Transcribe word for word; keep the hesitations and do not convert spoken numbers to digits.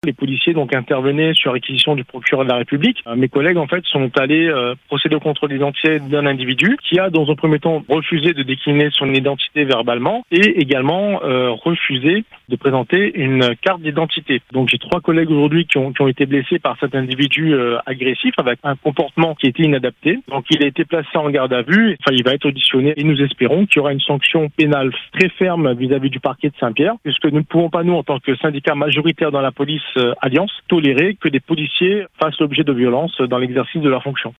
Les policiers donc intervenaient sur réquisition du procureur de la République. Euh, mes collègues en fait sont allés euh, procéder au contrôle d'identité d'un individu qui a dans un premier temps refusé de décliner son identité verbalement et également euh, refusé de présenter une carte d'identité. Donc j'ai trois collègues aujourd'hui qui ont, qui ont été blessés par cet individu euh, agressif avec un comportement qui était inadapté. Donc il a été placé en garde à vue. Enfin il va être auditionné et nous espérons qu'il y aura une sanction pénale très ferme vis-à-vis du parquet de Saint-Pierre, puisque nous ne pouvons pas nous en tant que syndicat majoritaire dans la police euh, Alliance tolérer que des policiers fassent l'objet de violences dans l'exercice de leur fonction.